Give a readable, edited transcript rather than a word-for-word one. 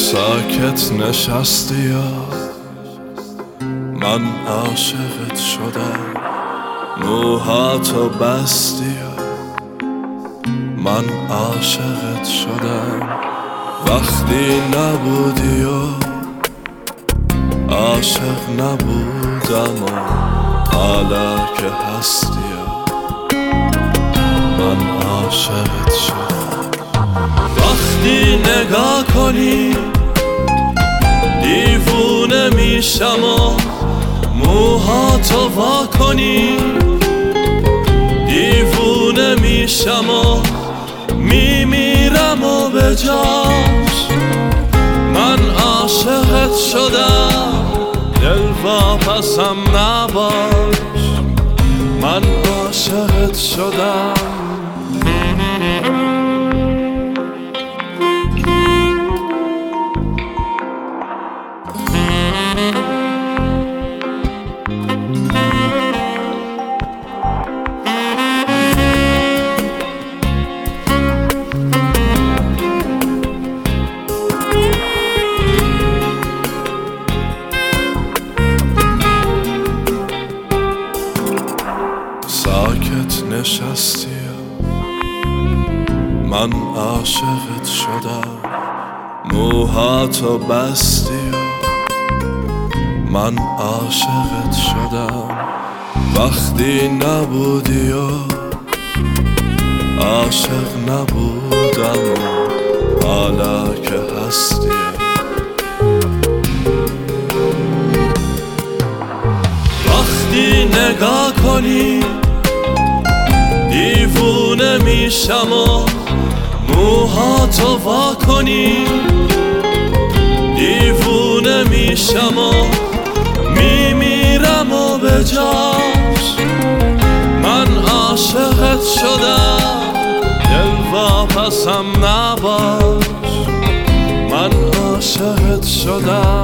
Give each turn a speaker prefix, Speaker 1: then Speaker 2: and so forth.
Speaker 1: ساکت نشستی یا من عاشقت شدم، موهاتو بستی یا من عاشقت شدم. وقتی نبودی و عاشق نبودم و حالا که هستی یا من عاشقت شدم. وقتی نگاه کنی دیوونه میشم و موهاتو وا کنی، دیوونه میشم و میمیرم و به جاش من عاشقت شدم. دل واپسم نباش من عاشقت شدم. ساکت نشستی من عاشقت شدم، موهاتو بستی من عاشقت شدم. وقتی نبودی و عاشق نبودم و حالا که هستی وقتی نگاه کنی دیوونه میشم و موهاتو وا کنی، دیوونه میشم و میمیرم و به جاش من عاشقت شدم. دل واپسم نباش من عاشقت شدم.